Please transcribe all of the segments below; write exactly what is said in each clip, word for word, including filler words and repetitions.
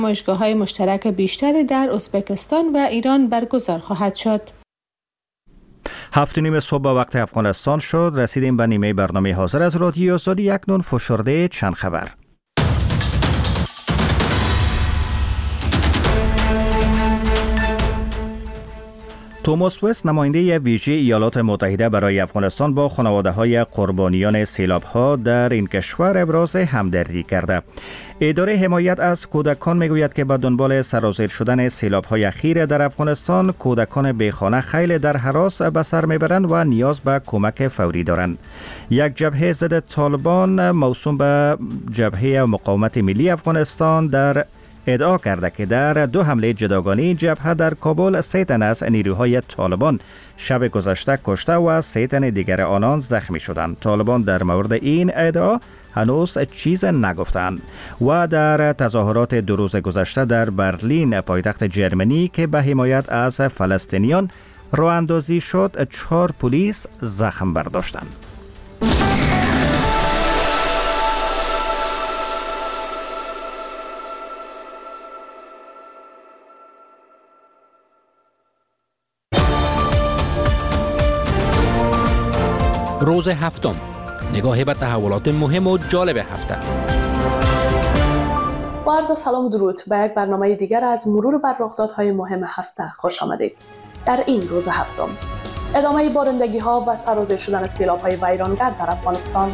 نمایشگاه‌های مشترک بیشتری در ازبکستان و ایران برگزار خواهد شد. هفت نیم صبح با وقت افغانستان شد. رسیدیم به نیمه برنامه حاضر از رادیو آزادی. اکنون فشرده چند خبر. توماس وست، نماینده ویژه ایالات متحده برای افغانستان، با خانواده‌های قربانیان سیلاب‌ها در این کشور ابراز همدردی کرده. اداره حمایت از کودکان میگوید که به دنبال سرازیر شدن سیلاب‌های اخیر در افغانستان، کودکان بیخانه خیلی در هراس به سر میبرند و نیاز به کمک فوری دارند. یک جبهه ضد طالبان موسوم به جبهه مقاومت ملی افغانستان در ادعا کرده که در دو حمله جداگانه جبهه در کابل سه تن از نیروهای طالبان شب گذشته کشته و سه تن دیگر آنان زخمی شدند. طالبان در مورد این ادعا هنوز چیز نگفتند. و در تظاهرات دو روز گذشته در برلین، پایتخت جرمنی، که به حمایت از فلسطینیان راه اندازی شد، چهار پلیس زخم برداشتند. روز هفتم، نگاهی به تحولات مهم و جالب هفته. با عرض سلام و درود به یک برنامه دیگر از مرور بر رخدادهای مهم هفته خوش آمدید. در این روز هفتم، ادامه بارندگی ها و سرازیر شدن سیلاب های ویرانگر در افغانستان،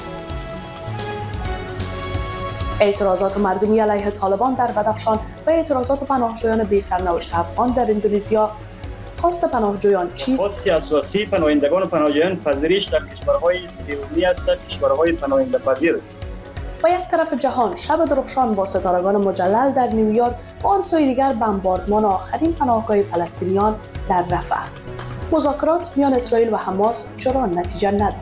اعتراضات مردمی علیه طالبان در بدخشان و اعتراضات پناهجویان بی سرنوشت افغان در اندونزیا، خواست پناهجویان چیست؟ خواست اساسی پناهندگان و پناهجویان پذیرش در کشورهای سومی است، کشورهای پناهنده پذیر. و یک طرف جهان، شب درخشان با ستارگان مجلل در نیویورک و آن سوی دیگر بمباردمان آخرین پناهگاه فلسطینیان در رفح. مذاکرات میان اسرائیل و حماس چرا نتیجه نداد؟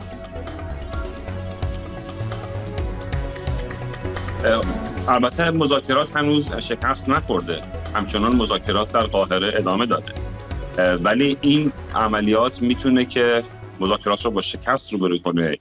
البته مذاکرات هنوز شکست نخورده، همچنان مذاکرات در قاهره ادامه داده، ولی این عملیات میتونه که مذاکرات رو با شکست روبرو کنه.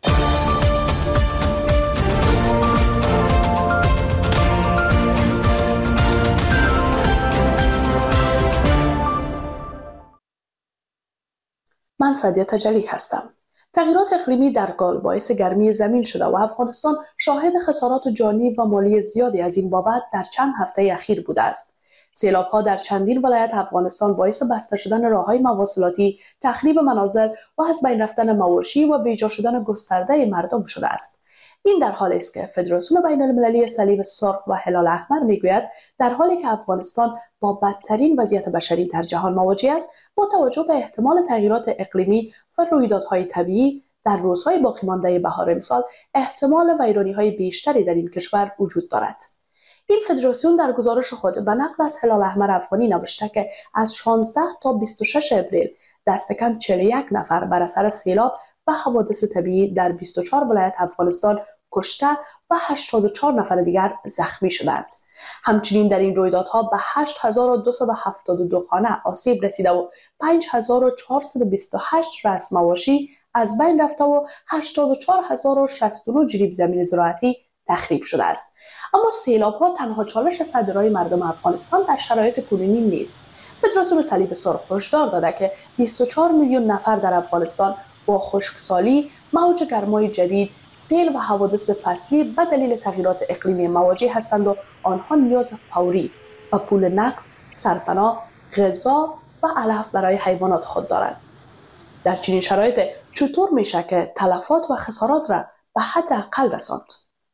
من سعدیه تجلی هستم. تغییرات اقلیمی در گال باعث گرمی زمین شده و افغانستان شاهد خسارات جانی و مالی زیادی از این بابت در چند هفته اخیر بوده است. سیلاب‌ها در چندین ولایت افغانستان باعث بسته شدن راه‌های مواصلاتی، تخریب منازل و از بین رفتن مواشی و بیجا شدن گسترده مردم شده است. این در حالی است که فدراسیون بین‌المللی صلیب سرخ و هلال احمر میگوید در حالی که افغانستان با بدترین وضعیت بشری در جهان مواجه است، با توجه به احتمال تغییرات اقلیمی و رویدادهای طبیعی در روزهای باقی مانده بهار امسال احتمال ویرانی‌های بیشتری در این کشور وجود دارد. این فدراسیون در گزارش خود به نقل از هلال احمر افغانی نوشته که از شانزده تا بیست و شش اپریل دست کم چهل و یک نفر بر اثر سیلاب و حوادث طبیعی در بیست و چهار ولایت افغانستان کشته و هشتاد و چهار نفر دیگر زخمی شدند. همچنین در این رویدادها به هشت هزار و دویست و هفتاد و دو خانه آسیب رسیده و پنج هزار و چهارصد و بیست و هشت رأس مواشی از بین رفته و هشتاد و چهار هزار و شصت و نه جریب زمین زراعتی تخریب شده است. اما سیلاب‌ها تنها چالش صدرای مردم افغانستان در شرایط کنونی نیست. فدراسیون صلیب سرخ هشدار داده که بیست و چهار میلیون نفر در افغانستان با خشکسالی، موج گرمای جدید، سیل و حوادث فصلی به دلیل تغییرات اقلیمی مواجه هستند و آنها نیاز فوری و پول نقد، سرپناه، غذا و علف برای حیوانات خود دارند. در چنین شرایط چطور میشه که تلفات و خسارات را به حد اقل رساند؟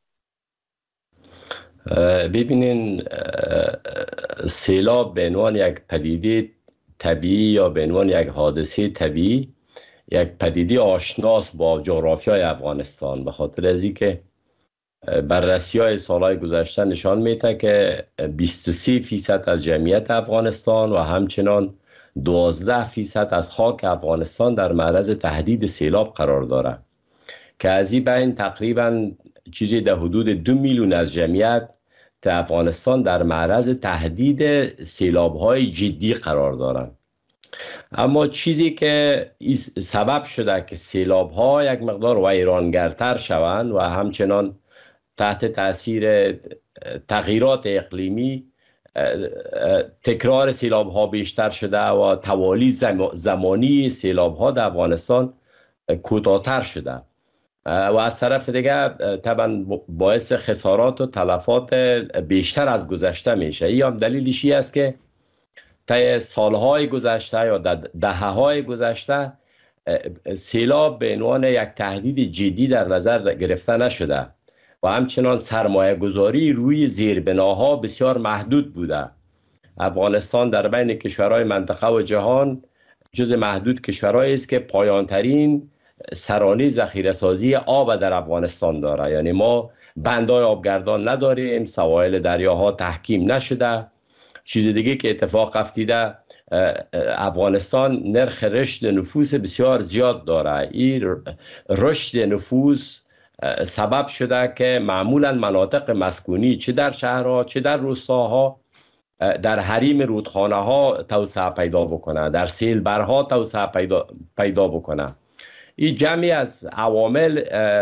ببینین، سیلاب به عنوان یک پدیده طبیعی یا به عنوان یک حادثه طبیعی یک پدیده آشناس با جغرافیای افغانستان، به خاطر از اینکه بررسی‌های سالهای گذشته نشان میده که بیست و سه فیصد از جمعیت افغانستان و همچنان دوازده فیصد از خاک افغانستان در معرض تهدید سیلاب قرار داره که از این بین تقریباً چیزی در حدود دو میلیون از جمعیت افغانستان در معرض تهدید سیلاب‌های جدی قرار دارند. اما چیزی که سبب شده که سیلاب‌ها یک مقدار ویرانگرتر شوند و همچنان تحت تاثیر تغییرات اقلیمی تکرار سیلاب ها بیشتر شده و توالی زمانی سیلاب ها در افغانستان کوتاه‌تر شده و از طرف دیگه طبعا باعث خسارات و تلفات بیشتر از گذشته میشه. این هم دلیلش است که طی سالهای گذشته یا دهه‌های گذشته سیلاب به عنوان یک تهدید جدی در نظر گرفته نشده و همچنان سرمایه گذاری روی زیربناها بسیار محدود بوده. افغانستان در بین کشورهای منطقه و جهان جز محدود کشورهایی است که پایانترین سرانه ذخیره سازی آب در افغانستان داره. یعنی ما بندهای آبگردان نداریم، سواحل دریاها تحکیم نشده. چیز دیگه که اتفاق افتیده، افغانستان نرخ رشد نفوس بسیار زیاد داره. این رشد نفوس سبب شده که معمولا مناطق مسکونی چه در شهرها چه در روستاها در حریم رودخانه ها توسعه پیدا بکنه، در سیلبرها توسعه پیدا, پیدا بکنه. این جمعی از عوامل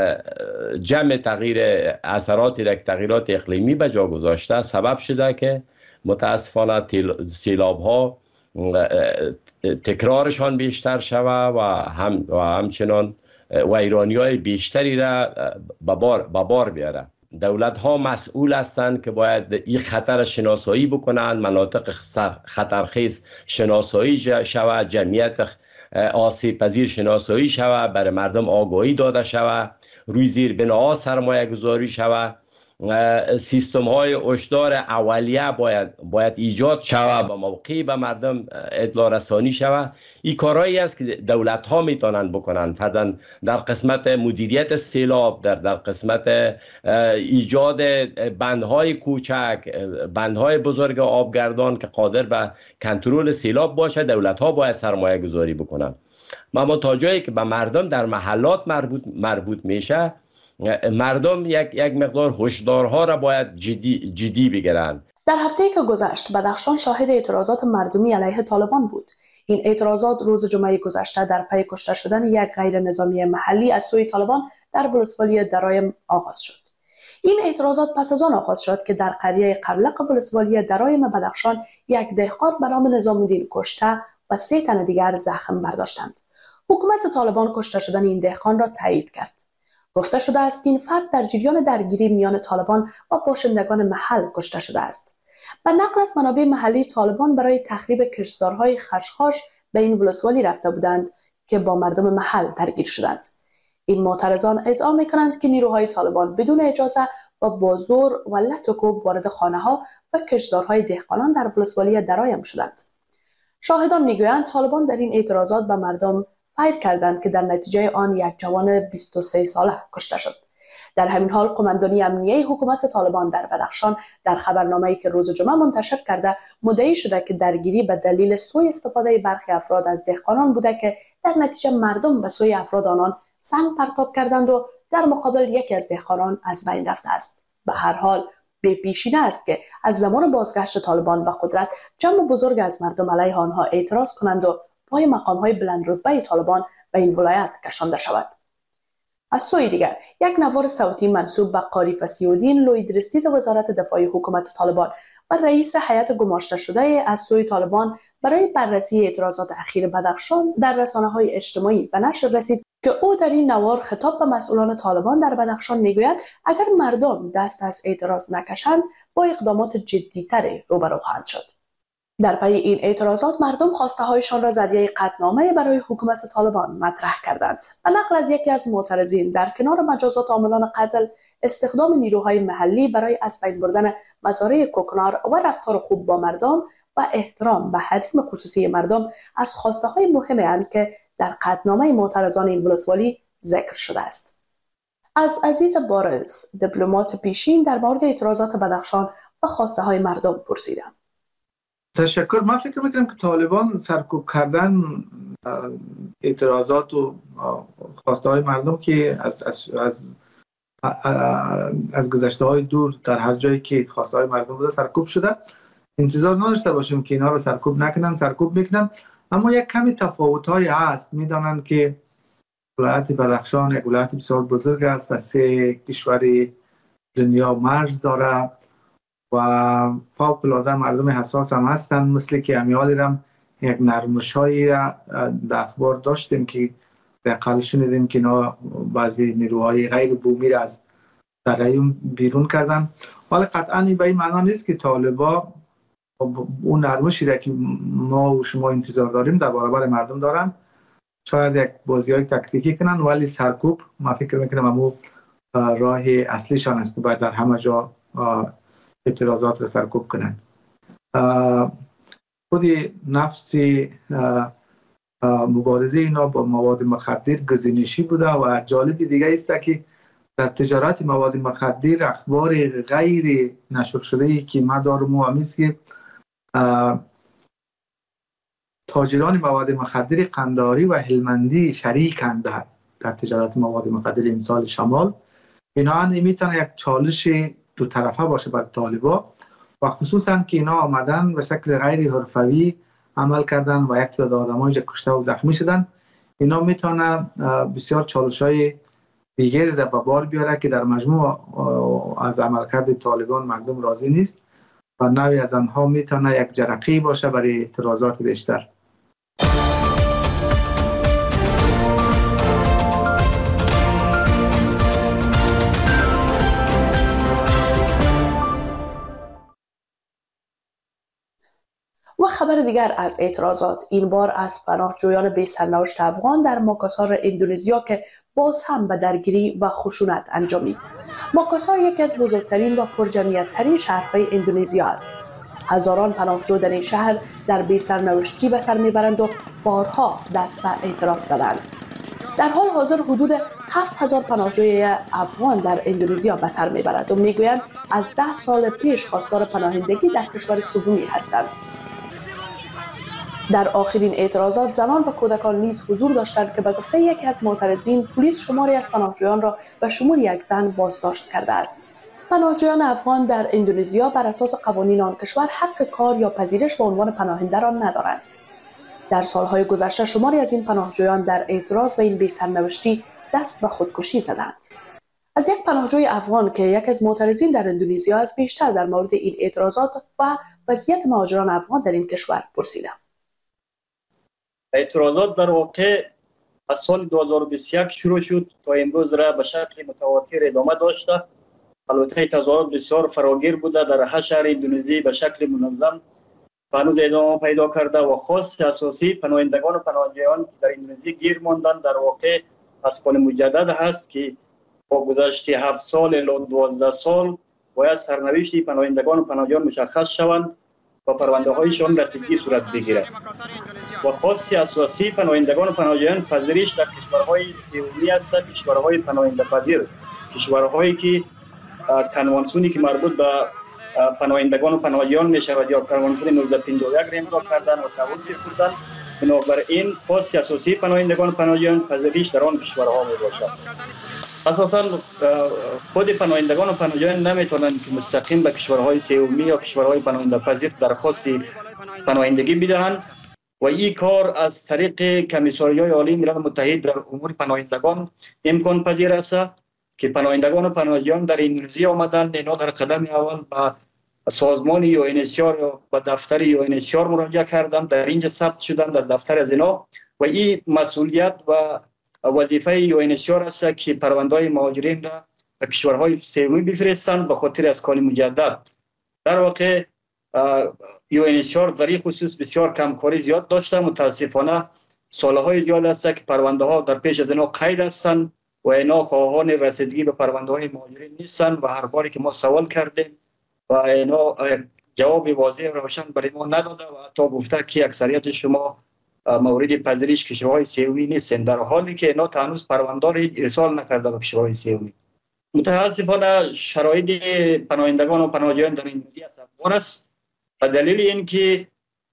جمع تغییر اثرات تغییرات اقلیمی به جا گذاشته سبب شده که متاسفانه سیلاب ها تکرارشان بیشتر شود و هم و همچنان ویرانی های بیشتری را به بار, بار بیاره. دولت ها مسئول هستند که باید این خطر شناسایی بکنند، مناطق خطرخیز شناسایی شود، جمعیت آسیب پذیر شناسایی شود، برای مردم آگاهی داده شود، روی زیر بناها سرمایه گذاری شود، سیستم های هشدار اولیه باید باید ایجاد شود، با موقعی به مردم اطلاع رسانی شود. این کارهایی است که دولت ها میتونن بکنن، فرضاً در قسمت مدیریت سیلاب، در در قسمت ایجاد بندهای کوچک، بندهای بزرگ آبگردان که قادر به کنترل سیلاب باشه، دولت ها باید سرمایه گذاری بکنن. اما تا جایی که به مردم در محلات مربوط مربوط میشه، مردم یک یک مقدار هشدارها را باید جدی جدی بگیرند. در هفته‌ای که گذشت بدخشان شاهد اعتراضات مردمی علیه طالبان بود. این اعتراضات روز جمعه گذشته در پی کشته شدن یک غیر نظامی محلی از سوی طالبان در ولسوالی درایم آغاز شد. این اعتراضات پس از آن آغاز شد که در قریه قبلق ولسوالی درایم بدخشان یک دهقان به نام نظام‌الدین کشته و سه تن دیگر زخم برداشتند. حکومت طالبان کشته شدن این دهقان را تایید کرد. گفته شده است که این فرد در جریان درگیری میان طالبان و باشندگان محل کشته شده است. به نقل از منابع محلی، طالبان برای تخریب کشتزارهای خشخاش به این ولسوالی رفته بودند که با مردم محل درگیر شدند. این معترضان ادعا میکنند که نیروهای طالبان بدون اجازه و با زور و لط و کوب وارد خانه‌ها و کشتزارهای دهقانان در ولسوالی درایم شدند. شاهدان میگویند طالبان در این اعتراضات به مردم فایر کردند که در نتیجه آن یک جوان بیست و سه ساله کشته شد. در همین حال قماندانی امنیه حکومت طالبان در بدخشان در خبرنامه‌ای که روز جمعه منتشر کرده مدعی شده که درگیری به دلیل سوء استفاده برخی افراد از دهقانان بوده که در نتیجه مردم به سوی افراد آنان سنگ پرتاب کردند و در مقابل یکی از دهقانان از بین رفته است. به هر حال به پیشینه است که از زمان بازگشت طالبان به قدرت جمع بزرگ از مردم علیه آنها اعتراض کنند و پای مقام‌های بلند رتبه طالبان به این ولایت کشانده شود. از سوی دیگر یک نوار صوتی منسوب به قاری فصیح‌الدین لویدرستیز وزارت دفاع حکومت طالبان و رئیس هیئت گماشته شده از سوی طالبان برای بررسی اعتراضات اخیر بدخشان در رسانه‌های اجتماعی به نشر رسید که او در این نوار خطاب به مسئولان طالبان در بدخشان میگوید اگر مردم دست از اعتراض نکشند با اقدامات جدی‌تری روبرو خواهند شد. در پی این اعتراضات مردم خواسته هایشان را ذریعه قطعنامه برای حکومت طالبان مطرح کردند. به نقل از یکی از معترضین، در کنار مجازات عاملان قتل، استخدام نیروهای محلی برای از بین بردن مزارع کوکنار و رفتار خوب با مردم و احترام به حریم خصوصی مردم از خواسته های مهمی اند که در قطعنامه معترضان این ولسوالی ذکر شده است. از عزیز بارز، دیپلمات پیشین، در مورد اعتراضات بدخشان و خواسته های مردم پرسیدم. تشکر. من فکر میکنم که طالبان سرکوب کردن اعتراضات و خواسته های مردم که از از از, از گذشته های دور در هر جایی که خواسته های مردم بوده سرکوب شده، انتظار نداشته باشیم که اینها رو سرکوب نکنن. سرکوب میکنن، اما یک کمی تفاوت های هست. میدانن که ولایت بدخشان یک ولایت بسیار بزرگ است و سه کشور دنیا مرز داره و فوق العاده مردم حساس هم هستند. مثل که امیالی رم یک نرمش‌هایی را در اخبار داشتیم که اقل شنیدیم که اینا بعضی نیروهای غیر بومی را از درایون بیرون کردن. ولی قطعا به این معنا نیست که طالبا اون نرمشی را که ما و شما انتظار داریم در برابر مردم دارن. شاید یک بازی‌های تاکتیکی کنن، ولی سرکوب ما فکر میکنم امو راه اصلیشان است که باید در همه جا اعتراضات را سرکوب کنن. خود نفس مبارزه اینا با مواد مخدر گزینشی بوده و جالب دیگه است که در تجارت مواد مخدر اخبار غیر نشر شده ای که ما دارم و همیست که تاجران مواد مخدر قنداری و هلمندی شریکند در تجارت مواد مخدر امسال شمال. اینا نمیتونه یک چالش دو طرفه باشه بر طالبا و خصوصا که اینا آمدن به شکل غیر حرفوی عمل کردن و یک تعداد آدم‌ها کشته و زخمی شدن. اینا میتونه بسیار چالش‌های دیگری را به بار بیاره که در مجموع از عملکرد طالبان مردم راضی نیست و نوعی از آنها میتونه یک جرقه باشه برای اعتراضات بیشتر. و خبر دیگر از اعتراضات، این بار از پناهجویان بی سرنوشت افغان در ماکاسار اندونزیا که باز هم به درگیری و خشونت انجامید. ماکاسار یکی از بزرگترین و پرجمعیت ترین شهرهای اندونزیا است. هزاران پناهجو در این شهر در بی سرنوشتی به سر میبرند و بارها دست به اعتراض زدند. در حال حاضر حدود هفت هزار پناهجوی افغان در اندونزیا به سر میبرند و میگویند از ده سال پیش خواستار پناهندگی در کشور سومی هستند. در آخرین اعتراضات زنان و کودکان نیز حضور داشتند که به گفته یکی از معترضین پلیس شماری از پناهجویان را به شمول یک زن بازداشت کرده است. پناهجویان افغان در اندونزیا بر اساس قوانین آن کشور حق کار یا پذیرش به عنوان پناهنده را ندارند. در سالهای گذشته شماری از این پناهجویان در اعتراض به این بی‌سرنوشتی دست به خودکشی زدند. از یک پناهجوی افغان که یک از معترضین در اندونزیا است بیشتر در مورد این اعتراضات و وضعیت مهاجران افغان در این کشور پرسیدم. اعتراضات در واقع از سال دو هزار و بیست و یک شروع شد تا امروز را به شکل متواتر ادامه داشته. البته تظاهرات بسیار فراگیر بوده در هر شهر اندونزی به شکل منظم هنوز ادامه پیدا کرده و خاص اساسی پناهندگان و پناهجویان که در اندونزی گیر ماندن در واقع مسکن مجدد هست که با گذشت هفت سال الی دوازده سال باید سرنوشت پناهندگان و پناهجویان مشخص شوند و پرونده هایشان رسیدگی صورت بگیرد. و خاص اساسی پناهندگان و پناهجویان پذیرش در کشورهای سومی است، کشورهای پناهنده پذیر، کشورهایی که کنوانسیونی که مربوط به پناهندگان و پناهجویان می شود یا کنوانسیون نوزده پنجاه و یک را امضا کردن و توصیه کردن. بنابراین خاص اساسی پناهندگان و پناهجویان پذیرش در آن کشورها می باشد. اساساً خود پناهندگان و پناهجویان نمیتونن که مستقیم به کشورهای سومی یا کشورهای پناهنده پذیر درخواست پناهندگی بدهند و این کار از طریق کمیساریای عالی ملل متحد در امور پناهندگان امکان پذیر است که پناهندگان و پناهجویان در اندونزی آمدن. اینا در قدم اول به سازمان یو ان اچ سی آر یا به دفتر یو ان اچ سی آر مراجعه کردن، در اینجا ثبت شدن در دفتر از اینا و این مسئولیت و وظیفه یو ان اچ سی آر است که پرونده‌های مهاجرین را به کشورهای سومی بفرستند به خاطر اسکان مجدد. در واقع یو ان اچ سی آر در این خصوص بسیار کمکاری زیاد داشته. متاسفانه سالهای زیاد است که پرونده ها در پیش از اینا قید هستند و اینا خواهان رسیدگی به پرونده های مهاجرین نیستند و هر باری که ما سوال کردیم و اینا جواب واضح و روشن برای ما نداده و حتی گفته که اکثریت شما مورد پذیرش کشورهای سومی نیستند، در حالی که اینا هنوز پرونده را ارسال نکرده به کشورهای سومی. متاسفانه شرایط پناهندگان و پناهجویان در اندونزی از افغان است. به دلیل اینکه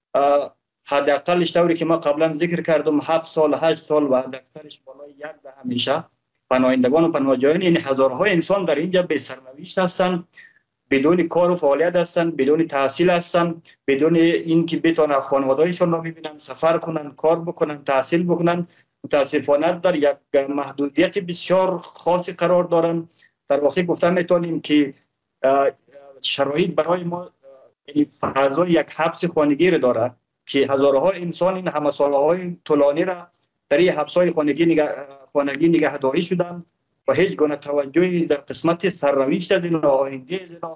حداقل طوری که ما قبلا ذکر کردم هفت سال هشت سال و حداکثرش بالای یک ده همیشه پناهندگان و پناهجویان این هزارها انسان در اینجا به سرنوشت هستند، بدون کار و فعالیت هستند، بدون تحصیل هستند، بدون اینکه بتونن خانواده‌هایشون رو ببینن، سفر کنن، کار بکنن، تحصیل بکنن. متاسفانه در یک محدودیت بسیار خاصی قرار دارن. در واقع گفتن میتونیم که شرایط برای ما یعنی فضای یک حبس خانگی را داره که هزارها انسان این همه سالهای طولانی را در این حبس‌های خانگی نگه خانگی نگهداری شدند و هیچ گونه توجهی در قسمت سرنوشت از اینا آینده از اینا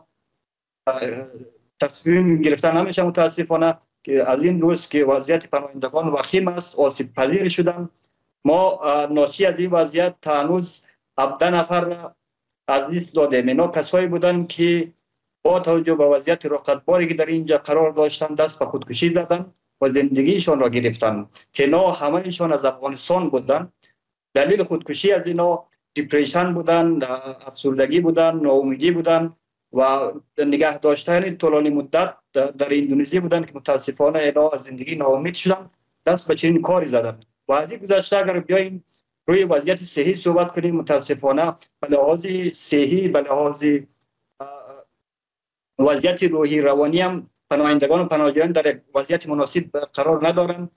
تصمیم گرفتن نمیشه. متاسفانه که از این روز که وضعیت پناهندگان وخیم است، آسیب پذیر شدن. ما ناشی از این وضعیت تا هنوز هفده نفر از دست دادیم. اینا کسایی بودن که با توجه به وضعیت رقتباری که در اینجا قرار داشتن دست به خودکشی زدن و زندگیشان را گرفتن که اینا همهشان از افغانستان بودن. دلیل خودکشی از اینا دیپریشن بودن، افسردگی بودن، ناامیدی بودن و نگه داشتن طولانی مدت در اندونزی بودن که متاسفانه اینا از زندگی ناامید شدن، دست به چنین کاری زدن. و از این گذشته اگر بیاییم روی وضعیت صحی صحبت کنیم، متاسفانه به لحاظ صحی، به لحاظ وضعیت روحی روانی هم پناهندگان و پناهجویان در وضعیت مناسب قرار ندارند.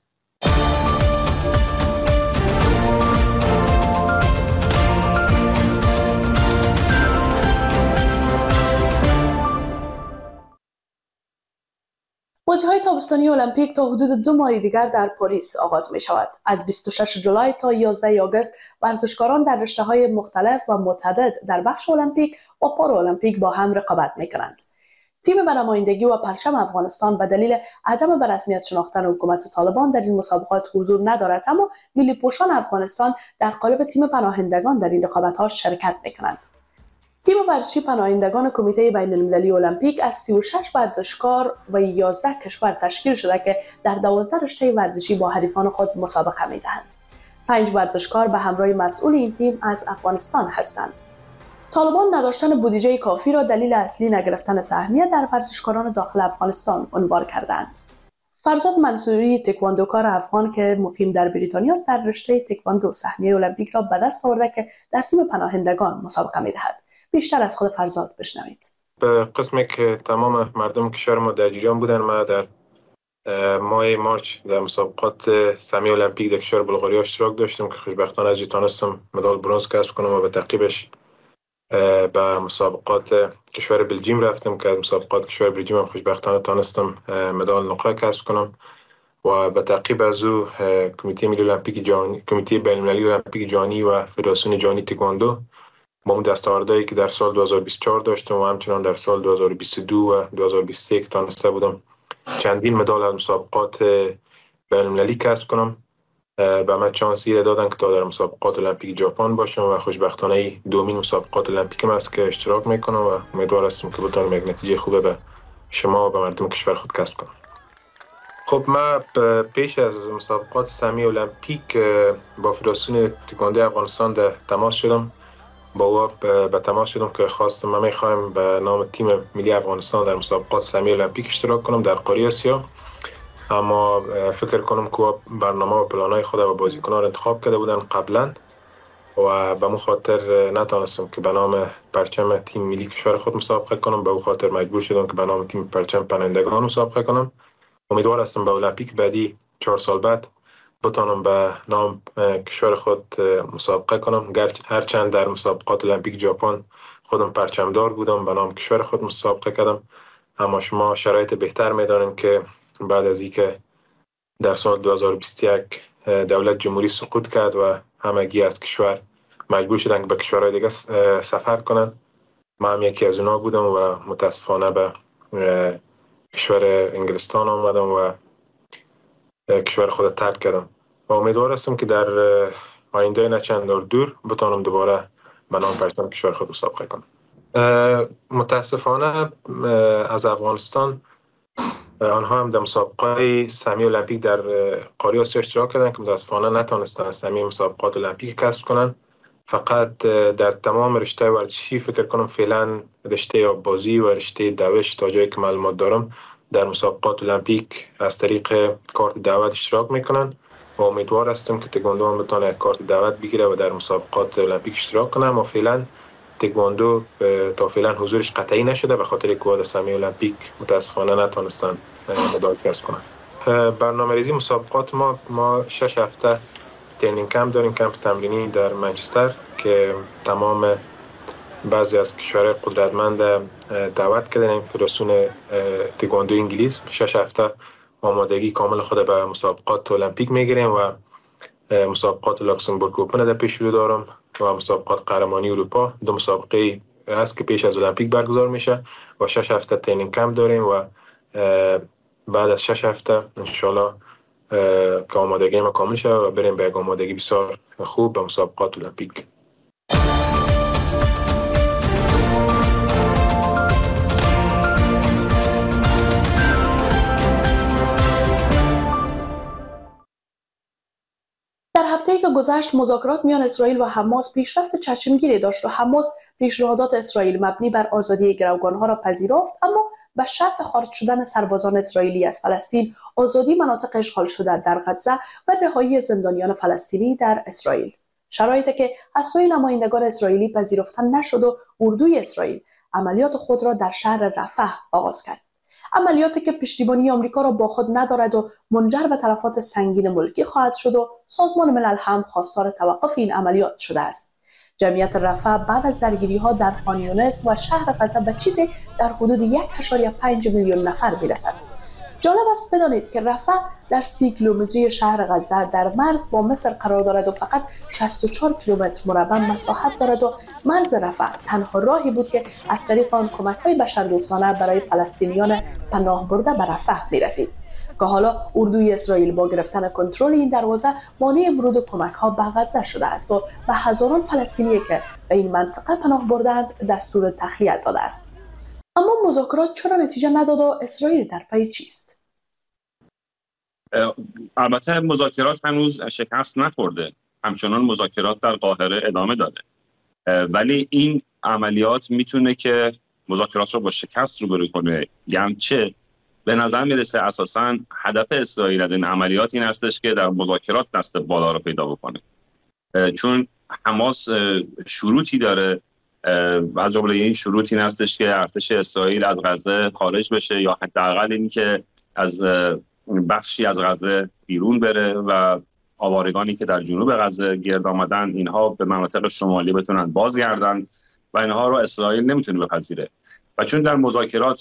بازی‌های تابستانی المپیک تا حدود دو ماه دیگر در پاریس آغاز می شود. از بیست و شش جولای تا یازده آگوست ورزشکاران در رشته‌های مختلف و متعدد در بخش المپیک و پارالمپیک با هم رقابت می کنند. تیم به نمایندگی و پرچم افغانستان به دلیل عدم به رسمیت شناختن حکومت طالبان در این مسابقات حضور ندارد، اما ملی پوشان افغانستان در قالب تیم پناهندگان در این رقابت‌ها شرکت می کنند. تیم ورزشی پناهندگان کمیته بین‌المللی المپیک از سی و شش ورزشکار و یازده کشور تشکیل شده که در دوازده رشته ورزشی با حریفان خود مسابقه می‌دهند. پنج ورزشکار به همراه مسئول این تیم از افغانستان هستند. طالبان نداشتن بودجه کافی را دلیل اصلی نگرفتن سهمیه در ورزشکاران داخل افغانستان عنوان کردند. فرزاد منصوری تکواندوکار افغان که مقیم در بریتانیا است در رشته تکواندو سهمیه المپیک را به دست آورده که در تیم پناهندگان مسابقه می‌دهد. بیشتر از خود فرزاد بشنوید. به قسمی که تمام مردم کشور ما در جریان بودن، ما در ماه مارچ در مسابقات سهمیه المپیک در کشور بلغاریا اشتراک داشتم که خوشبختانه از تانستم مدال برنز کسب کنم و به تعقیبش به مسابقات کشور بلژیم رفتم که از مسابقات کشور بلژیم هم خوشبختانه تانستم مدال نقره کسب کنم و به تعقیب از او کمیته ملی المپیک جهانی، کمیته بین‌المللی المپیک جهانی و فدراسیون جهانی تکواندو با اون دستاوردهایی که در سال دو هزار و بیست و چهار داشتم و همچنان در سال دو هزار و بیست و دو و دو هزار و بیست و یک تانسته بودم چندین مدال از مسابقات بین‌المللی کسب کنم. به من چانسی را دادن که تا در مسابقات المپیک ژاپن باشم و خوشبختانه دومین مسابقات المپیکم است که اشتراک میکنم و امیدوار هستم که بتونم یک نتیجه خوبه به شما و به مردم کشور خود کسب کنم. خب ما پیش از مسابقات سهمیه المپیک با فدراسیون تکواندو افغانستان در تماس شدم. با او به تماس شدم که خواستم من میخوایم به نام تیم ملی افغانستان در مسابقات سهمیه المپیک اشتراک کنم در قاره آسیا، اما فکر کنم که برنامه و پلانای خود و بازیکنان انتخاب کرده بودن قبلا و به مو خاطر نتونستم که به نام پرچم تیم ملی کشور خود مسابقه کنم. به او خاطر مجبور شدم که به نام تیم پرچم پناهندگان مسابقه کنم. امیدوار هستم به المپیک بعدی چهار سال بعد بتونم به نام کشور خود مسابقه کنم. هرچند در مسابقات المپیک ژاپن خودم پرچمدار بودم، به نام کشور خود مسابقه کردم، اما شما شرایط بهتر میدانیم که بعد از اینکه در سال دو هزار و بیست و یک دولت جمهوری سقوط کرد و همگی از کشور مجبور شدن که به کشورهای دیگه سفر کنن، من هم یکی از اونا بودم و متاسفانه به کشور انگلستان آمدم و کشور خود ترک کردم و امیدوار هستم که در آینده نه چند دور بتونم دوباره به نام پرچم کشور خود مسابقه کنم. متاسفانه از افغانستان آنها هم در مسابقات سهمیه المپیک در قاره آسیا اشتراک کردند که متاسفانه نتونستند سهمیه مسابقات المپیک کسب کنند. فقط در تمام رشته ورزشی فکر کنم فعلا رشته آببازی و رشته دوش تا جایی که معلومات دارم در مسابقات المپیک از طریق کارت دعوت اشتراک میکنن و امیدوار هستم که تکواندو هم بتونه کارت دعوت بگیره و در مسابقات المپیک اشتراک کنه. اما فعلا تکواندو تا فعلا حضورش قطعی نشده به خاطر که در سهمیه المپیک متاسفانه نتونستن مدال کسب کنن. برنامه‌ریزی مسابقات ما ما شش هفته ترینینگ کمپ داریم، کمپ تمرینی در منچستر که تمام بعضی از کشورهای قدرتمند دعوت کردن فدراسیون تکواندو انگلیس شش هفته آمادگی کامل خود به مسابقات المپیک میگیریم و مسابقات لوکسمبورگ اوپن در پیش رو دارم و مسابقات قهرمانی اروپا، دو مسابقه است که پیش از المپیک برگزار میشه و شش هفته ترینینگ کمپ داریم و بعد از شش هفته انشالله که آمادگی ما کامل شه و بریم به آمادگی بسیار خوب به مسابقات المپیک. در هفته‌ای که گذشت مذاکرات میان اسرائیل و حماس پیشرفت چشمگیری داشت و حماس پیشنهادات اسرائیل مبنی بر آزادی گروگانها را پذیرفت، اما به شرط خارج شدن سربازان اسرائیلی از فلسطین، آزادی مناطق اشغال شده در غزه و رهایی زندانیان فلسطینی در اسرائیل. شرایطی که از سوی نمایندگان اسرائیلی پذیرفته نشد و اردوی اسرائیل عملیات خود را در شهر رفح آغاز کرد. عملیاتی که پشتیبانی آمریکا را با خود ندارد و منجر به تلفات سنگین ملکی خواهد شد و سازمان ملل هم خواستار توقف این عملیات شده است. جمعیت رفح بعد از درگیری‌ها در خان یونس و شهر غزه به چیزی در حدود یک و پنج میلیون نفر میرسد. جالب است بدانید که رفح در سی کیلومتری شهر غزه در مرز با مصر قرار دارد و فقط شصت و چهار کیلومتر مربع مساحت دارد و مرز رفح تنها راهی بود که از طریق آن کمک‌های بشردوستانه برای فلسطینیان پناه برده به رفح می‌رسید که حالا اردوی اسرائیل با گرفتن کنترل این دروازه مانع ورود کمک‌ها به غزه شده است و به هزاران فلسطینی که به این منطقه پناه بردند دستور تخلیه داده است. اما مذاکرات چرا نتیجه نداد و اسرائیل در پی چیست؟ البته مذاکرات هنوز شکست نخورده، همچنان مذاکرات در قاهره ادامه داره، ولی این عملیات میتونه که مذاکرات رو با شکست روبرو کنه. گرچه به نظر میرسه اساساً هدف اسرائیل از این عملیات این هستش که در مذاکرات دست بالا رو پیدا بکنه، چون حماس شروطی داره و از جمله این شروط این هستش که ارتش اسرائیل از غزه خارج بشه یا حداقل این که از بخشی از غزه بیرون بره و آوارگانی که در جنوب غزه گرد آمدن اینها به مناطق شمالی بتونن بازگردن و اینها رو اسرائیل نمیتونه بپذیره. و چون در مذاکرات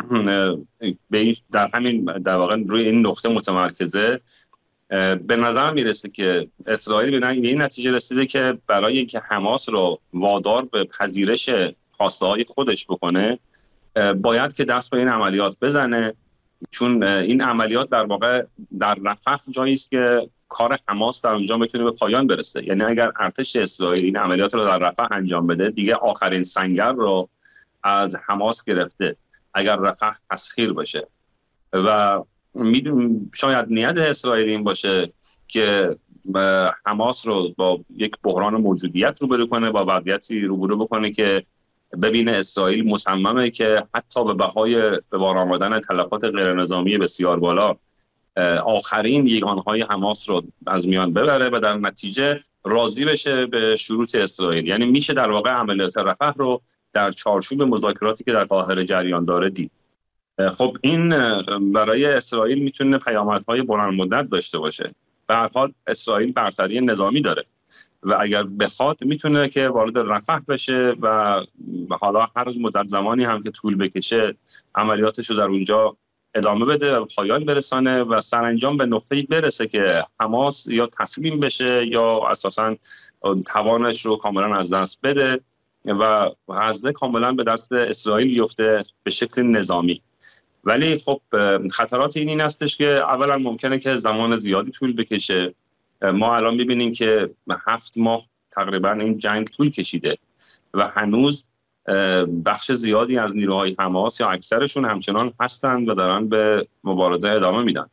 به در همین در واقع روی این نقطه متمرکزه، به نظر میرسه که اسرائیل به این نتیجه رسیده که برای اینکه حماس رو وادار به پذیرش خواسته های خودش بکنه باید که دست به این عملیات بزنه، چون این عملیات در واقع در رفح جایی است که کار حماس در اونجا بتونه به پایان برسه. یعنی اگر ارتش اسرائیل این عملیات رو در رفح انجام بده دیگه آخرین سنگر رو از حماس گرفته اگر رفح تسخیر بشه. و میدونم شاید نیت اسرائیل این باشه که حماس رو با یک بحران موجودیت روبرو کنه، با وضعیتی روبرو بکنه که ببینه اسرائیل مصممه که حتی به بهای به بار آمدن تلفات غیرنظامی بسیار بالا آخرین یگانهای حماس رو از میان ببره و در نتیجه راضی بشه به شروط اسرائیل. یعنی میشه در واقع عملیات رفح رو در چارچوب مذاکراتی که در قاهره جریان داره دید. خب این برای اسرائیل میتونه پیامدهای بلند مدت داشته باشه. به هر حال اسرائیل برتری نظامی داره و اگر بخواد میتونه که وارد رفح بشه و حالا هر مدت زمانی هم که طول بکشه عملیاتش رو در اونجا ادامه بده و پایان برسانه و سرانجام به نقطه‌ای برسه که حماس یا تسلیم بشه یا اساساً توانش رو کاملا از دست بده و غزه کاملا به دست اسرائیل بیفته به شکل نظامی. ولی خب خطرات این این هستش که اولا ممکنه که زمان زیادی طول بکشه. ما الان می‌بینیم که هفت ماه تقریبا این جنگ طول کشیده و هنوز بخش زیادی از نیروهای حماس یا اکثرشون همچنان هستند و دارن به مبارزه ادامه میدن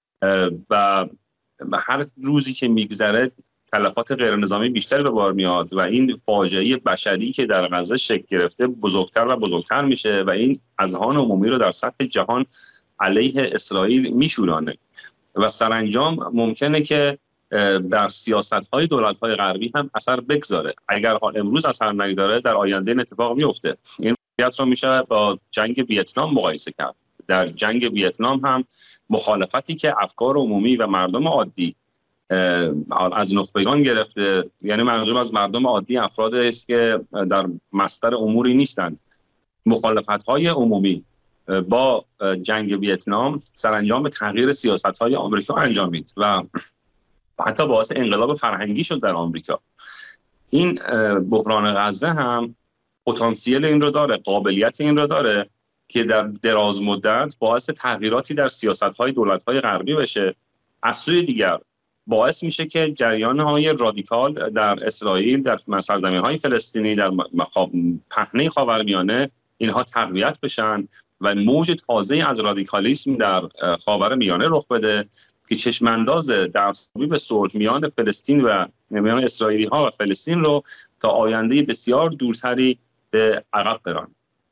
و هر روزی که میگذره تلفات غیرنظامی بیشتر به بار میاد و این فاجعه بشری که در غزه شکل گرفته بزرگتر و بزرگتر میشه و این اذهان عمومی رو در سطح جهان علیه اسرائیل میشورانه و سرانجام ممکنه که در سیاست‌های دولت‌های غربی هم اثر بگذاره. اگر حال امروز اثر نگذاره در آینده این اتفاق میفته. این وضعیت رو میشه با جنگ ویتنام مقایسه کرد. در جنگ ویتنام هم مخالفتی که افکار عمومی و مردم عادی از نخبگان گرفته، یعنی منظورم از مردم عادی افرادی است که در مصدر اموری نیستند. مخالفت‌های عمومی با جنگ ویتنام سرانجام به تغییر سیاست‌های آمریکا انجامید و حتی باعث انقلاب فرهنگی شد در آمریکا. این بحران غزه هم پتانسیل این رو داره، قابلیت این رو داره که در دراز مدت باعث تغییراتی در سیاست‌های دولت‌های غربی بشه. از سوی دیگر باعث میشه که جریان‌های رادیکال در اسرائیل، در سرزمین‌های فلسطینی، در پهنه خاورمیانه اینها تقویت بشن و موج تازه از رادیکالیسم در خاورمیانه رخ بده که چشمانداز دستیابی به صلح میان فلسطین و میان اسرائیلی‌ها و فلسطین رو تا آینده بسیار دورتری به عقب برانه.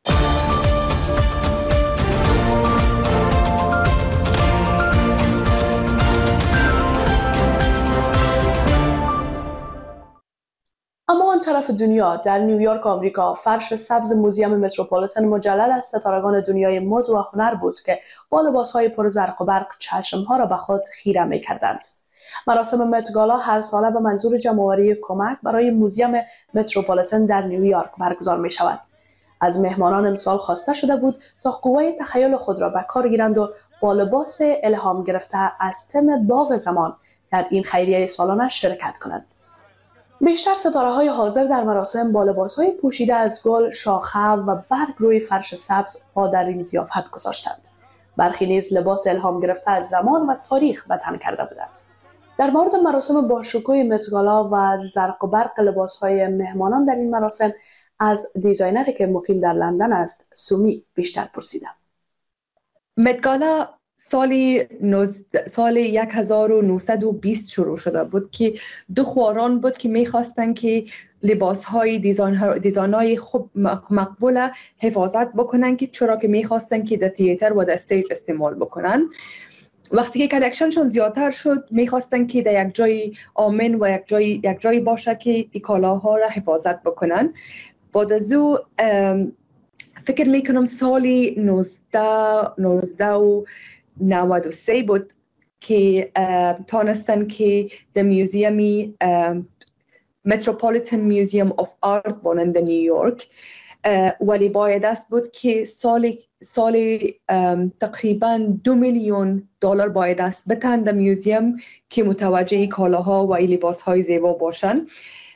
اما آن طرف دنیا، در نیویورک آمریکا، فرش سبز موزیم متروپولیتن مجلل از ستارگان دنیای مد و هنر بود که با لباس‌های پر زرق و برق چشم‌ها را به خود خیره می‌کردند. مراسم مت گالا هر ساله به منظور جمع‌آوری کمک برای موزیم متروپولیتن در نیویورک برگزار می‌شود. از مهمانان امسال خواسته شده بود تا قوه تخیل خود را به کار گیرند و با لباس الهام گرفته از تم باغ زمان در این خیریه سالانه شرکت کنند. بیشتر ستاره‌های حاضر در مراسم با لباس‌های پوشیده از گل، شاخه و برگ روی فرش سبز پا در این ضیافت گذاشتند. برخی نیز لباس الهام گرفته از زمان و تاریخ به تن کرده بودند. در مورد مراسم باشکوه مت گالا و زرق و برق لباس‌های مهمانان در این مراسم از دیزاینری که مقیم در لندن است، سومی، بیشتر پرسیدم. مت گالا سالی سال هزار و نهصد و بیست شروع شده بود که دو خواران بود که میخواستن که لباس‌های دیزاین‌های خوب مقبول حفاظت بکنن، که چرا که میخواستن که در تئاتر و در استیج استعمال بکنن. وقتی که کلکشنشون زیادتر شد میخواستن که در یک جای آمن و یک جای یک جایی باشه که این کالاها را حفاظت بکنن. بعد از او فکر میکنم سالی نوزده و نود و سه بود که تانستن که در میوزیمی متروپولیتن میوزیم آف آرت بانند در نیویورک، ولی باید است بود که سالی سالی تقریبا دو میلیون دلار باید است بتن در میوزیم که متوجه کالاها و لباسهای زیبا باشن.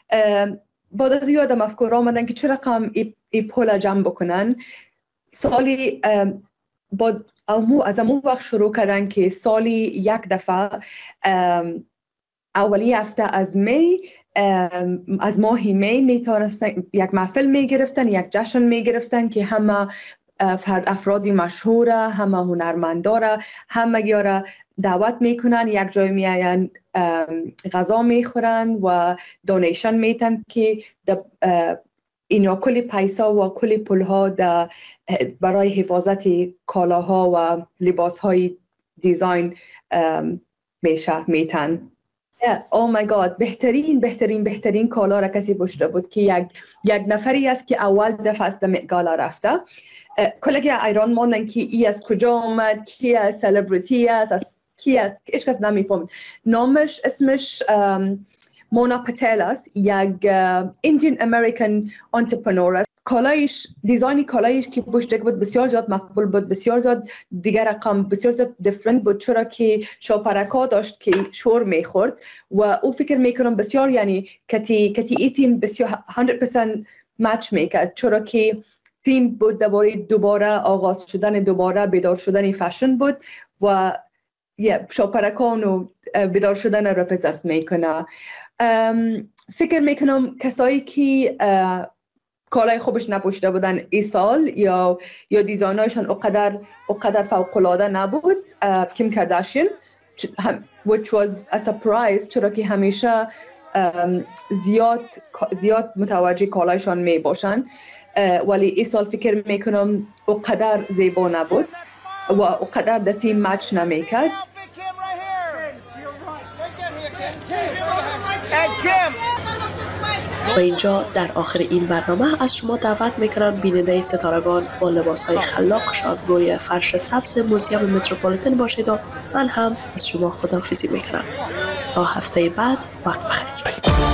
بعد از یادم افکار آمدن که چه رقم ای پول جمع بکنن. سالی با امو از امو وقت شروع کردن که سالی یک دفعه اولی هفته از می از ماه می میتونستن یک محفل میگرفتن، یک جشن میگرفتن که همه فرد افرادی مشهوره، همه هنرمنداره، همه یاره دعوت میکنن، یک جای میاین غذا میخورن و دونیشن میتن که اینا کلی پیسا و کلی پولها برای حفاظت کالاها و لباسهای دیزاین میشه میتن. او مای گاد، بهترین بهترین بهترین کالا را کسی پشت بود که یک یک نفری است که اول دفعه از گالا رفته. کلگی ایران ماندن که ای از کجا آمد، کی از سلبریتی است، از کی است، هیچ کس نمیفهمد. نامش اسمش مونا پتیل است، یک ایندین امریکن انترپرنور است. کالایش دیزاینی کالایش که پشت بود بسیار زیاد مقبول بود، بسیار زیاد دیگر رقم بسیار زیاد دیفرنت بود، چرا که شاپرکا داشت که شور میخورد و او فکر میکنم بسیار یعنی کتی کتی ای تیم بسیار صد درصد مچ میکرد، چرا که تیم بود درباره دوباره آغاز شدن، دوباره بیدار شدن فشن بود و یه شاپرکان و بیدار شدن رپرزنت میکنه. فکر میکنم کسایی که کالای خوبش نپوشیده بودن ای سال یا یا دیزاینایشان اقدر اقدر فوق العاده نبود. کیم کارداشیان which was a surprise، چرا که همیشه زیاد زیاد متوجه کالایشان می باشند، ولی ای سال فکر میکنم اقدر زیبا نبود و اقدر در تیم مچ نمیکرد. و اینجا در آخر این برنامه از شما دعوت میکنم بیننده ستارگان با لباسهای خلاقشان روی فرش سبز موزیم متروپولیتن باشید و من هم از شما خداحافظی میکنم. تا هفته بعد وقت بخیر.